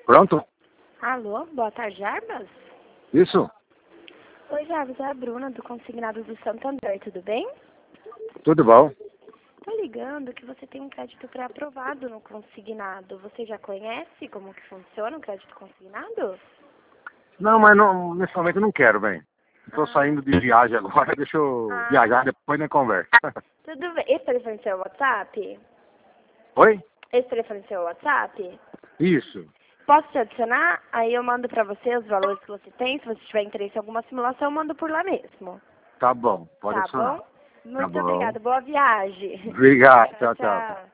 Pronto? Alô, boa tarde, Jarbas? Isso? Oi, Jarbas, é a Bruna, do Consignado do Santander, tudo bem? Tudo bom? Tô ligando que você tem um crédito pré-aprovado no Consignado. Você já conhece como que funciona o crédito consignado? Não, mas não, nesse momento eu não quero, bem. Estou Ah, saindo de viagem agora, deixa eu viajar, depois na conversa. tudo bem. Esse telefone é seu WhatsApp? Oi? Esse telefone é seu WhatsApp? Isso. Posso te adicionar? Aí eu mando pra você os valores que você tem. Se você tiver interesse em alguma simulação, eu mando por lá mesmo. Tá bom, pode Tá adicionar. bom? Tá Muito bom. obrigada. Boa viagem. Obrigado, Tchau, tchau, tchau. tchau.